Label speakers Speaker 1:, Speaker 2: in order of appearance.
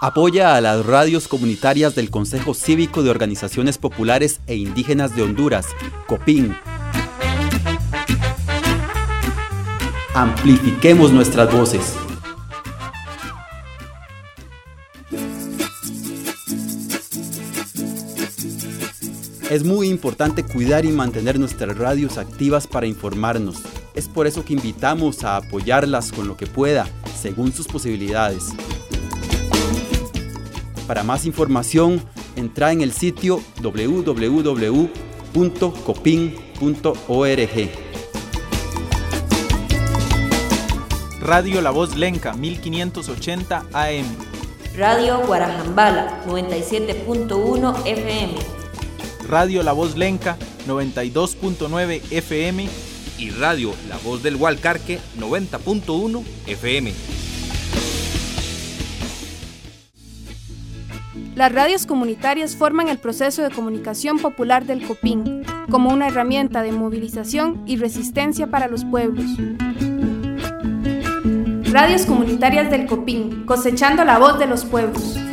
Speaker 1: Apoya a las radios comunitarias del Consejo Cívico de Organizaciones Populares e Indígenas de Honduras, COPIN. Amplifiquemos nuestras voces. Es muy importante cuidar y mantener nuestras radios activas para informarnos. Es por eso que invitamos a apoyarlas con lo que pueda, según sus posibilidades. Para más información, entra en el sitio www.copin.org.
Speaker 2: Radio La Voz Lenca, 1580 AM.
Speaker 3: Radio Guarajambala, 97.1 FM.
Speaker 2: Radio La Voz Lenca, 92.9 FM.
Speaker 4: Y Radio La Voz del Hualcarque, 90.1 FM.
Speaker 5: Las radios comunitarias forman el proceso de comunicación popular del COPIN, como una herramienta de movilización y resistencia para los pueblos. Radios comunitarias del COPIN, cosechando la voz de los pueblos.